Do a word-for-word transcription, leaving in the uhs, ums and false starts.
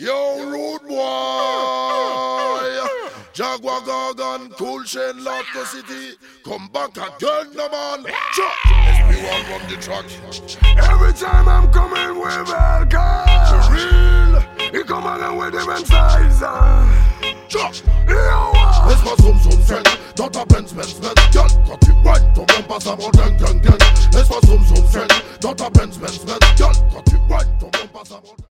Yo, rude boy. Jaguar Gargan, Cool Chain, Laughter City. Come back again, no man. Chuck. S P one from the track. Every time I'm coming with Velka, Real. he come along with different size. Chuck. Yo, Let's go zoom zoom friend. Not a Benz Benz Benz. Girl, cut it right. Don't bump us about gang gang gang. Let's go zoom zoom friend. Not a Benz Benz Benz. Girl, cut it right. Don't bump us about.